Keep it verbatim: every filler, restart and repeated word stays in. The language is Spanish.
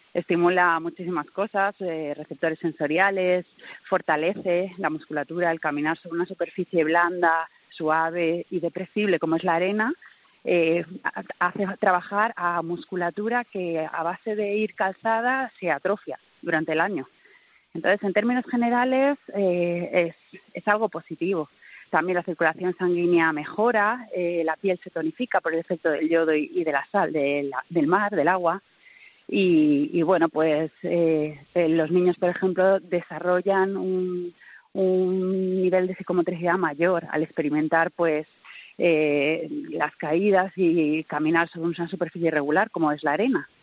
estimula muchísimas cosas, eh, receptores sensoriales, fortalece la musculatura, el caminar sobre una superficie blanda, suave y depresible como es la arena, eh, hace trabajar a musculatura que a base de ir calzada se atrofia durante el año. Entonces, en términos generales, eh, es, es algo positivo. También la circulación sanguínea mejora, eh, la piel se tonifica por el efecto del yodo y, y de la sal de la, del mar, del agua. Y, y bueno, pues eh, eh, los niños, por ejemplo, desarrollan un, un nivel de psicomotricidad mayor al experimentar pues eh, las caídas y caminar sobre una superficie irregular como es la arena.